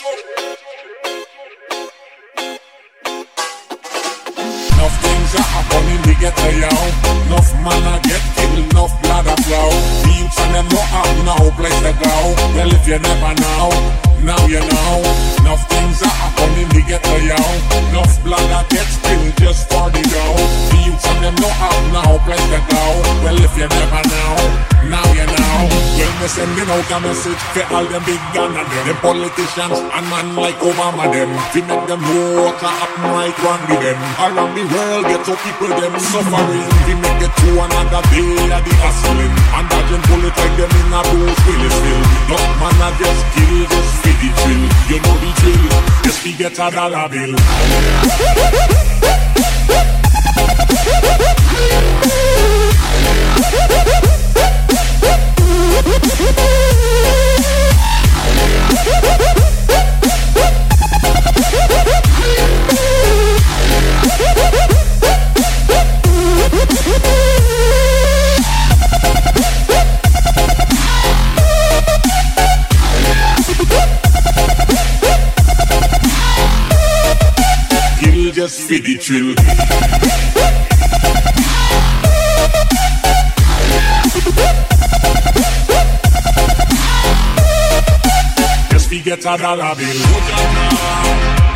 Enough things are happening, we get a yow. Enough man a get killed, enough blood a flow. The youths and them no have no place to go. Well, if you never know, now you know. Enough things are happening, we get a yow. Enough blood a get spilled just for the dough. The youths and them no have no place to go. Well, if you never know, now you know. Well, me sending out a message for all them big gun and them politicians and man like Obama them. We make them know what happen right wrong with them. Around the world, get up people them suffering. We make it through another day of the hustling. And dodging bullet like them in a Bruce Willis film. No man a just kill, just feed the drill. You know the drill, just we get a dollar bill. Just feed the thrill. Just we get a dollar bill.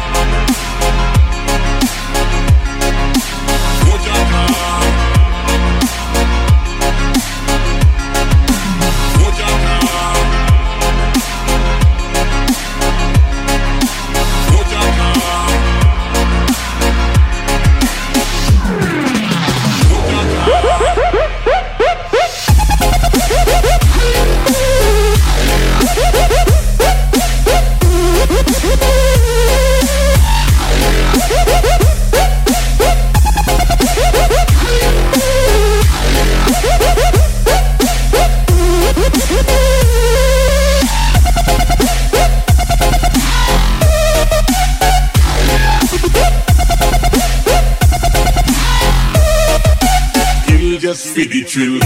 Just feed the thrill.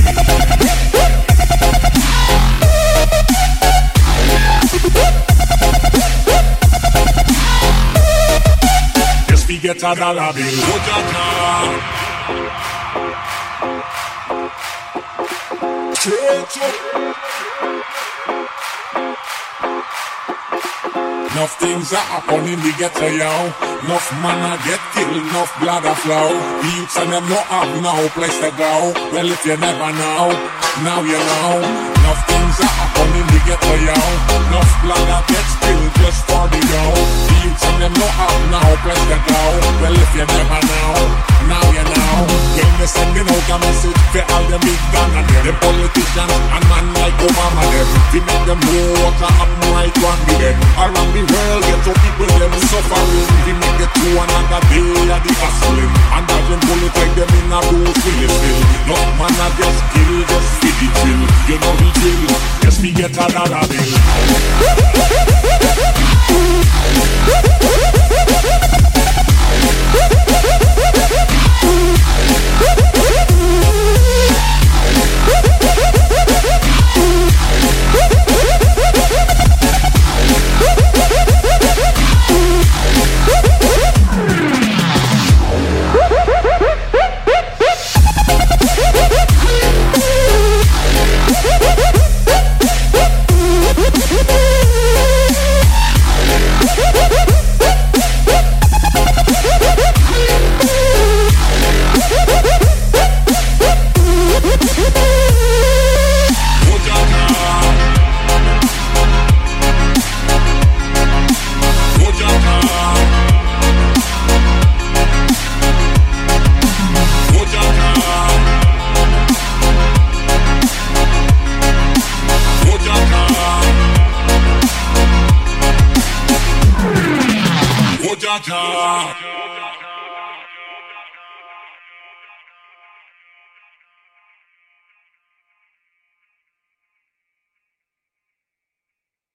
Just we get a dollar bill. Enough things are happening, we get a yow. Enough man a get killed, enough blood a flow. The youths and them no have no place to go. Well, if you never know, now you know. Enough things are happening, we get a yow. Enough blood a get spilled just for the dough. The youths and them no have no place to go. Well, if you never know, now you know. When they sending out a message for all them big gun and them politicians and man like Obama them. We make them know what happen right wrong with them. Around the world, get up people them suffering. We make it through another day of the hustling. And dodging bullet like them in a Bruce Willis film. No man a just kill, just feed the thrill. You know the drill, just we get a dollar bill. Jaja.